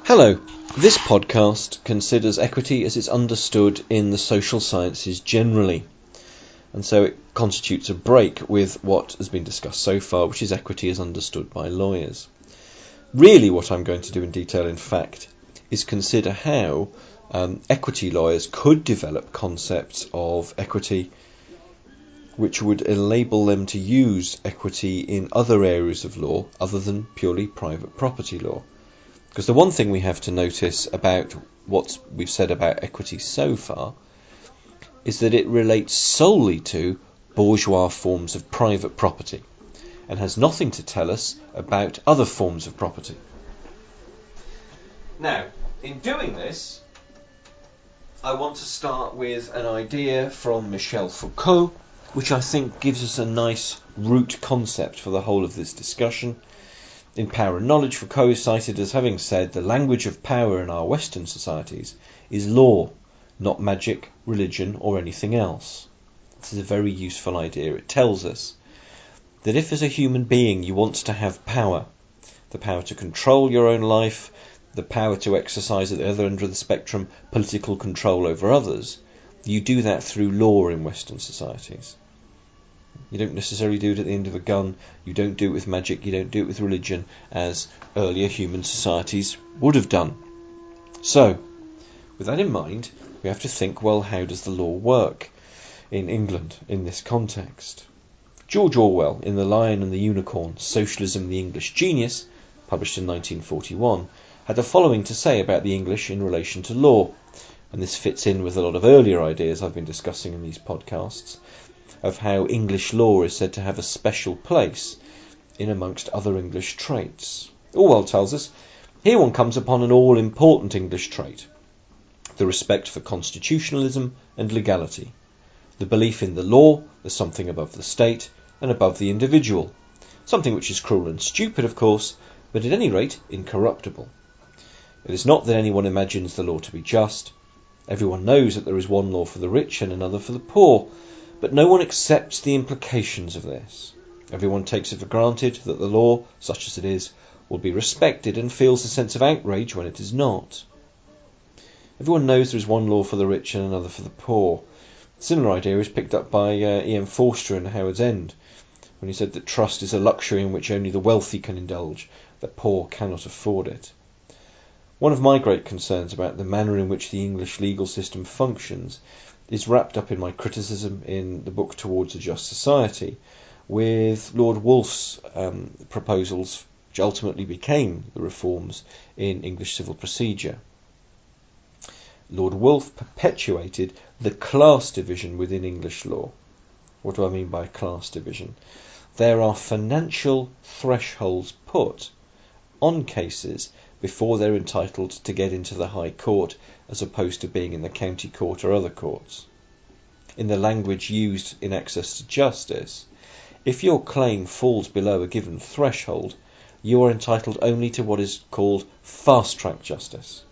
Hello. This podcast considers equity as it's understood in the social sciences generally, and so it constitutes a break with what has been discussed so far, which is equity as understood by lawyers. Really what I'm going to do in detail, in fact, is consider how equity lawyers could develop concepts of equity which would enable them to use equity in other areas of law other than purely private property law. Because the one thing we have to notice about what we've said about equity so far is that it relates solely to bourgeois forms of private property and has nothing to tell us about other forms of property. Now, in doing this, I want to start with an idea from Michel Foucault, which I think gives us a nice root concept for the whole of this discussion. In Power and Knowledge, Foucault is cited as having said the language of power in our Western societies is law, not magic, religion, or anything else. This is a very useful idea. It tells us that if as a human being you want to have power, the power to control your own life, the power to exercise at the other end of the spectrum political control over others, you do that through law in Western societies. You don't necessarily do it at the end of a gun, you don't do it with magic, you don't do it with religion, as earlier human societies would have done. So, with that in mind, we have to think, well, how does the law work in England in this context? George Orwell, in The Lion and the Unicorn, Socialism, the English Genius, published in 1941, had the following to say about the English in relation to law, and this fits in with a lot of earlier ideas I've been discussing in these podcasts, of how English law is said to have a special place in amongst other English traits. Orwell tells us, here one comes upon an all-important English trait, the respect for constitutionalism and legality, the belief in the law as something above the state and above the individual, something which is cruel and stupid, of course, but at any rate incorruptible. It is not that anyone imagines the law to be just. Everyone knows that there is one law for the rich and another for the poor, but no one accepts the implications of this. Everyone takes it for granted that the law, such as it is, will be respected and feels a sense of outrage when it is not. Everyone knows there is one law for the rich and another for the poor. A similar idea is picked up by E.M. Forster in Howard's End, when he said that trust is a luxury in which only the wealthy can indulge, the poor cannot afford it. One of my great concerns about the manner in which the English legal system functions is wrapped up in my criticism in the book Towards a Just Society, with Lord Woolf's proposals, which ultimately became the reforms in English civil procedure. Lord Woolf perpetuated the class division within English law. What do I mean by class division? There are financial thresholds put on cases before they're entitled to get into the High Court, as opposed to being in the county court or other courts. In the language used in access to justice, if your claim falls below a given threshold, you are entitled only to what is called fast-track justice.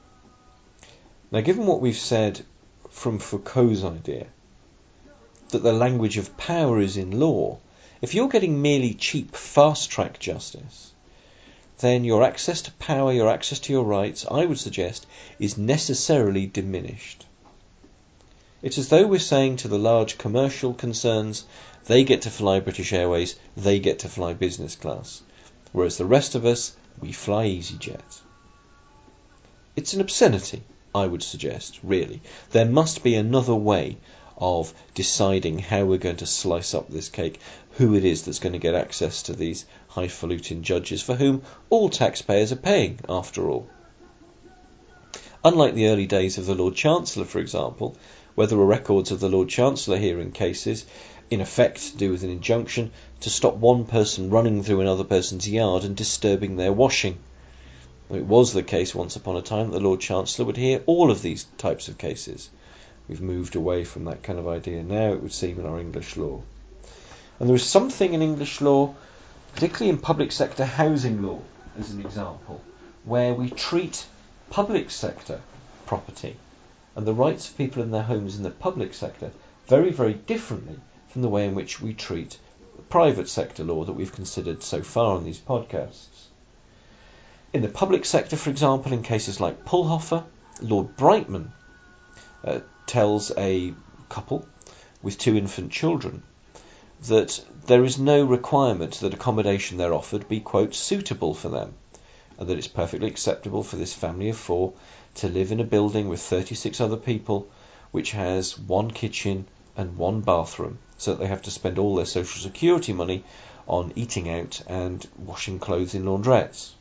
Now, given what we've said from Foucault's idea, that the language of power is in law, if you're getting merely cheap fast-track justice, then your access to power, your access to your rights, I would suggest, is necessarily diminished. It's as though we're saying to the large commercial concerns, they get to fly British Airways, they get to fly business class, whereas the rest of us, we fly EasyJet. It's an obscenity, I would suggest, really. There must be another way of deciding how we're going to slice up this cake, who it is that's going to get access to these highfalutin judges for whom all taxpayers are paying, after all. Unlike the early days of the Lord Chancellor, for example, where there were records of the Lord Chancellor hearing cases, in effect to do with an injunction to stop one person running through another person's yard and disturbing their washing. It was the case once upon a time that the Lord Chancellor would hear all of these types of cases. We've moved away from that kind of idea now, it would seem, in our English law. And there is something in English law, particularly in public sector housing law, as an example, where we treat public sector property and the rights of people in their homes in the public sector very, very differently from the way in which we treat private sector law that we've considered so far on these podcasts. In the public sector, for example, in cases like Pulhofer, Lord Brightman tells a couple with 2 infant children that there is no requirement that accommodation they're offered be, quote, suitable for them, and that it's perfectly acceptable for this family of 4 to live in a building with 36 other people which has 1 kitchen and 1 bathroom, so that they have to spend all their social security money on eating out and washing clothes in laundrettes.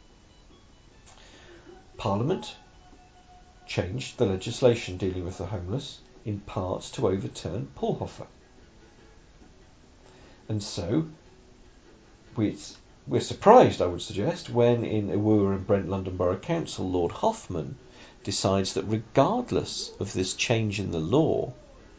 Parliament changed the legislation dealing with the homeless in part to overturn Pulhofer. And so we're surprised, I would suggest, when in Iwuwa and Brent London Borough Council, Lord Hoffman decides that regardless of this change in the law,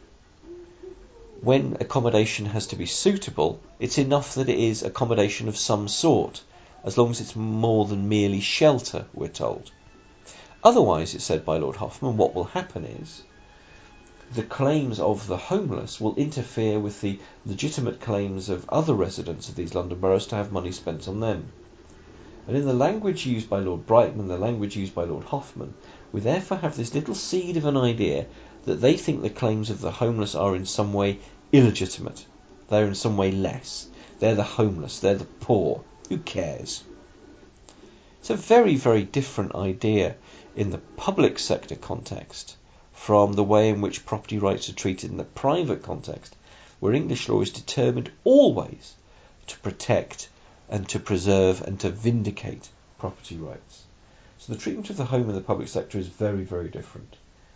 when accommodation has to be suitable, it's enough that it is accommodation of some sort, as long as it's more than merely shelter, we're told. Otherwise, it's said by Lord Hoffman, what will happen is the claims of the homeless will interfere with the legitimate claims of other residents of these London boroughs to have money spent on them. And in the language used by Lord Brightman, the language used by Lord Hoffman, we therefore have this little seed of an idea that they think the claims of the homeless are in some way illegitimate. They're in some way less. They're the homeless. They're the poor. Who cares? It's a very, very different idea in the public sector context from the way in which property rights are treated in the private context, where English law is determined always to protect and to preserve and to vindicate property rights. So the treatment of the home in the public sector is very, very different.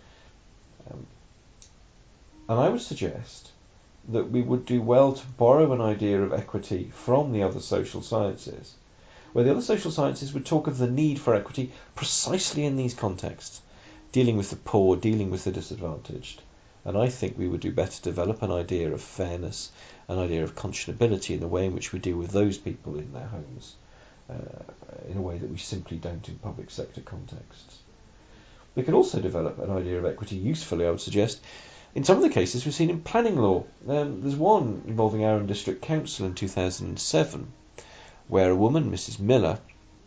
And I would suggest that we would do well to borrow an idea of equity from the other social sciences, where the other social sciences would talk of the need for equity precisely in these contexts, dealing with the poor, dealing with the disadvantaged. And I think we would do better to develop an idea of fairness, an idea of conscionability in the way in which we deal with those people in their homes, in a way that we simply don't in public sector contexts. We can also develop an idea of equity usefully, I would suggest, in some of the cases we've seen in planning law. There's one involving Arran District Council in 2007, where a woman, Mrs. Miller,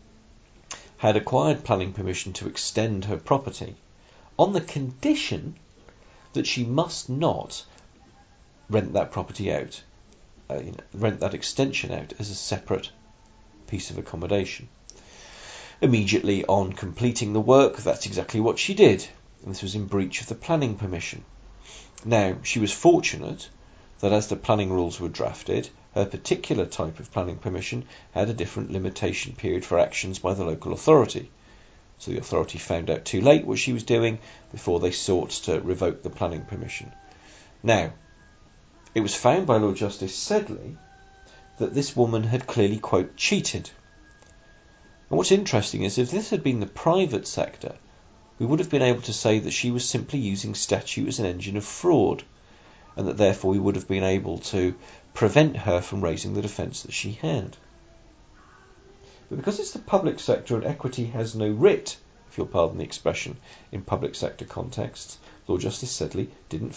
had acquired planning permission to extend her property on the condition that she must not rent that property out, rent that extension out as a separate piece of accommodation. Immediately on completing the work, that's exactly what she did, and this was in breach of the planning permission. Now, she was fortunate that as the planning rules were drafted, her particular type of planning permission had a different limitation period for actions by the local authority. So the authority found out too late what she was doing before they sought to revoke the planning permission. Now, it was found by Lord Justice Sedley that this woman had clearly, quote, cheated. And what's interesting is if this had been the private sector, we would have been able to say that she was simply using statute as an engine of fraud, and that therefore we would have been able to prevent her from raising the defence that she had. But because it's the public sector and equity has no writ, if you'll pardon the expression, in public sector contexts, Lord Justice Sedley didn't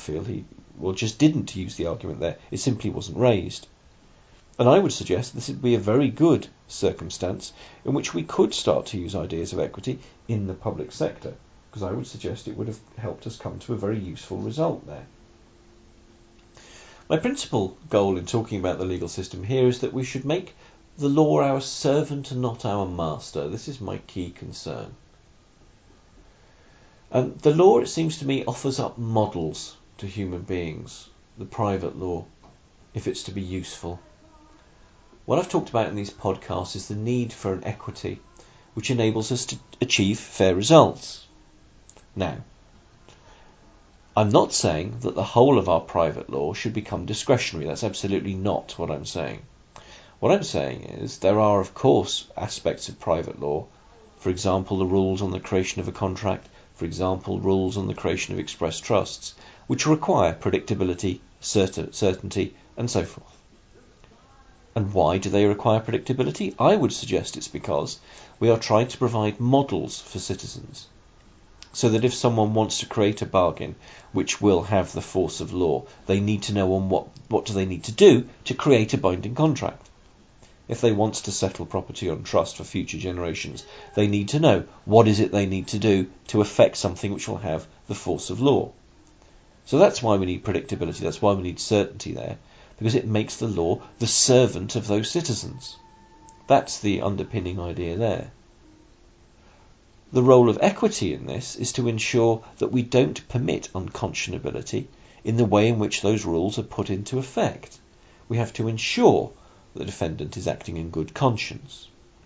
use the argument there. It simply wasn't raised. And I would suggest this would be a very good circumstance in which we could start to use ideas of equity in the public sector, because I would suggest it would have helped us come to a very useful result there. My principal goal in talking about the legal system here is that we should make the law our servant and not our master. This is my key concern. The law, it seems to me, offers up models to human beings, the private law, if it's to be useful. What I've talked about in these podcasts is the need for an equity which enables us to achieve fair results. Now, I'm not saying that the whole of our private law should become discretionary. That's absolutely not what I'm saying. What I'm saying is there are, of course, aspects of private law, for example, the rules on the creation of a contract, for example, rules on the creation of express trusts, which require predictability, certainty, and so forth. And why do they require predictability? I would suggest it's because we are trying to provide models for citizens, so that if someone wants to create a bargain which will have the force of law, they need to know on what do they need to do to create a binding contract. If they want to settle property on trust for future generations, they need to know what is it they need to do to affect something which will have the force of law. So that's why we need predictability, that's why we need certainty there, because it makes the law the servant of those citizens. That's the underpinning idea there. The role of equity in this is to ensure that we don't permit unconscionability in the way in which those rules are put into effect. We have to ensure the defendant is acting in good conscience.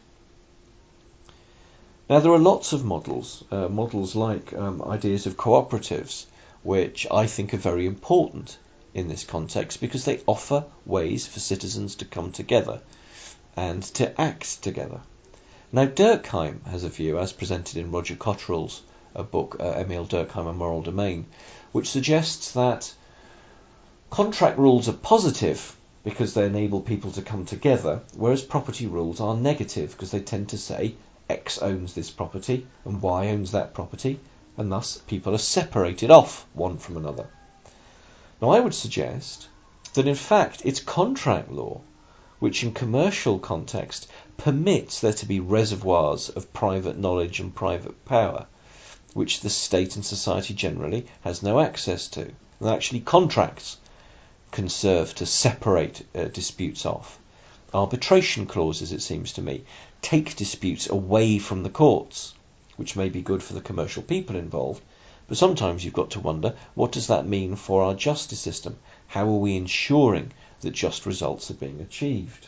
Now, there are lots of models like ideas of cooperatives, which I think are very important in this context because they offer ways for citizens to come together and to act together. Now, Durkheim has a view, as presented in Roger Cotterill's book, Emile Durkheim, A Moral Domain, which suggests that contract rules are positive because they enable people to come together, whereas property rules are negative because they tend to say X owns this property and Y owns that property, and thus people are separated off one from another. Now, I would suggest that in fact it's contract law which in commercial context permits there to be reservoirs of private knowledge and private power, which the state and society generally has no access to. And actually contracts can serve to separate disputes off. Arbitration clauses, it seems to me, take disputes away from the courts, which may be good for the commercial people involved, but sometimes you've got to wonder, what does that mean for our justice system? How are we ensuring that just results are being achieved?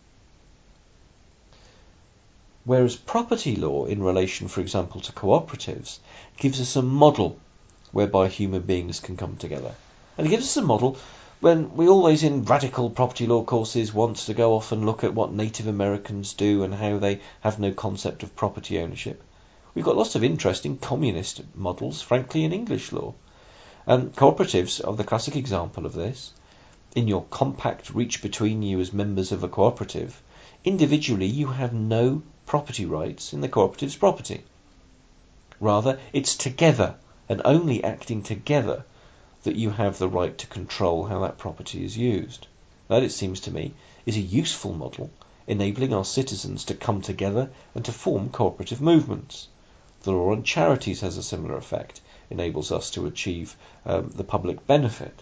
Whereas property law, in relation, for example, to cooperatives, gives us a model whereby human beings can come together. And it gives us a model when we always, in radical property law courses, want to go off and look at what Native Americans do and how they have no concept of property ownership. We've got lots of interesting communist models, frankly, in English law. And cooperatives are the classic example of this. In your compact reach between you as members of a cooperative, individually you have no property rights in the cooperative's property. Rather, it's together and only acting together that you have the right to control how that property is used. That, it seems to me, is a useful model, enabling our citizens to come together and to form cooperative movements. The law on charities has a similar effect, enables us to achieve the public benefit.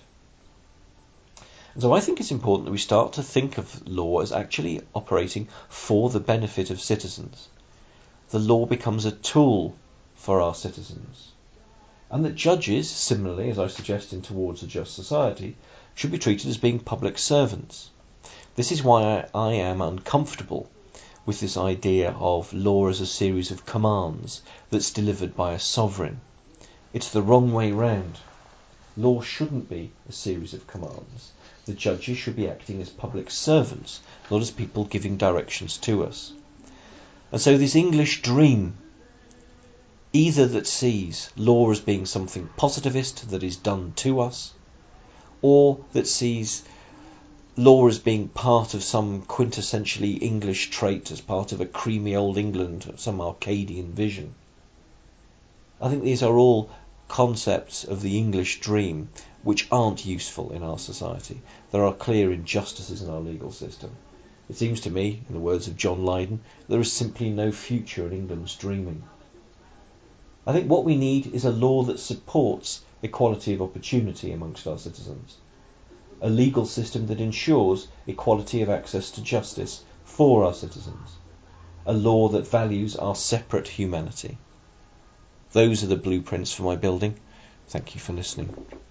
And so I think it's important that we start to think of law as actually operating for the benefit of citizens. The law becomes a tool for our citizens. And that judges, similarly, as I suggest in Towards a Just Society, should be treated as being public servants. This is why I am uncomfortable with this idea of law as a series of commands that's delivered by a sovereign. It's the wrong way round. Law shouldn't be a series of commands. The judges should be acting as public servants, not as people giving directions to us. And so this English dream, either that sees law as being something positivist that is done to us, or that sees law as being part of some quintessentially English trait, as part of a creamy old England, some Arcadian vision. I think these are all concepts of the English dream which aren't useful in our society. There are clear injustices in our legal system. It seems to me, in the words of John Lydon, there is simply no future in England's dreaming. I think what we need is a law that supports equality of opportunity amongst our citizens. A legal system that ensures equality of access to justice for our citizens. A law that values our separate humanity. Those are the blueprints for my building. Thank you for listening.